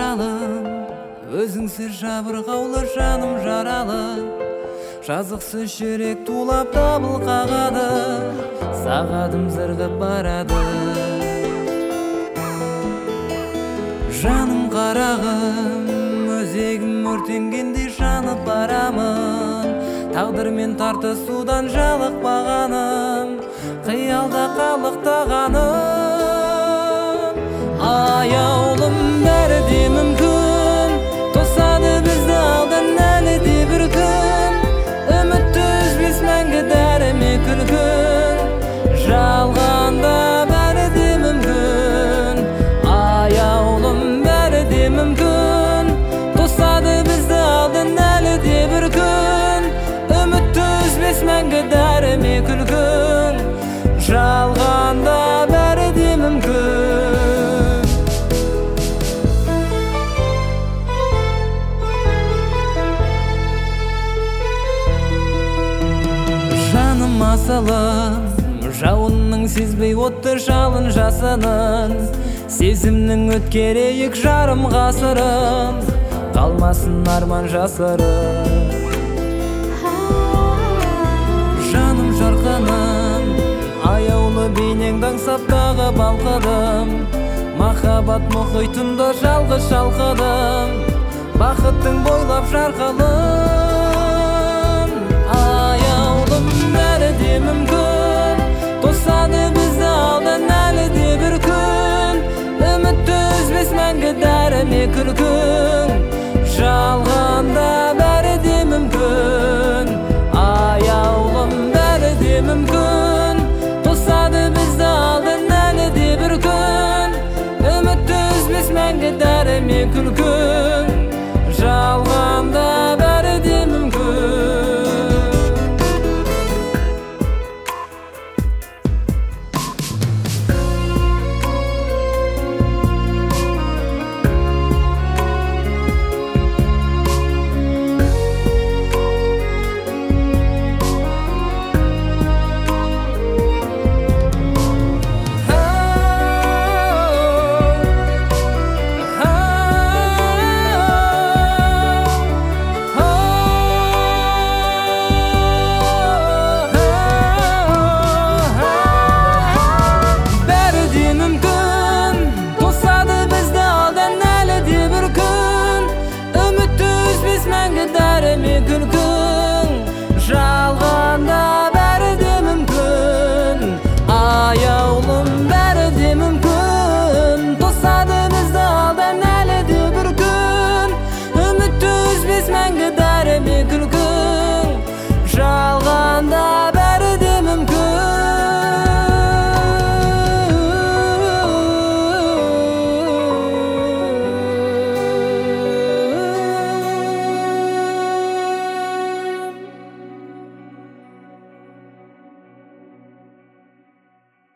аралым, өзіңсіз жабырқаулы жаным жаралы. Жазықсыз жүрек тулап дабыл қағады, сағатым зырғып барады. Жаным қарағым, өзегім өртенгенде жанып барамын. Тағдырмен тартысудан жалықпағаным, қиялда қалықтағаным. Аяулым, бәрі де мүмкін, тосады бізді алдан әлі де бір күн. Үмітті үзбес мәңгі дәріме күлкін, жалғанда бәрі де мүмкін. Аяулым, бәрі де мүмкін, тосады бізді алдан әлі де бір күн. Үмітті үзбес мәңгі дәріме күлкін, жалғанда бәрі де мүмкін. Жаным асылым, жауынның сезбей отты жалын жасынын. Сезімнің өткерейік жарым ғасырым, қалмасын арман жасырым. Жаным жарқыным, аяулы бейнеңді аңсап тағы балқыдым. Махаббат мұхитында жалғыз шалқыдым, бақыттың бойлап жарқылым. Аяулым, бәрі де мүмкін, тосады бізді алдан әлі де бір күн. Үмітті үзбес мәңгі дәріме күлкін,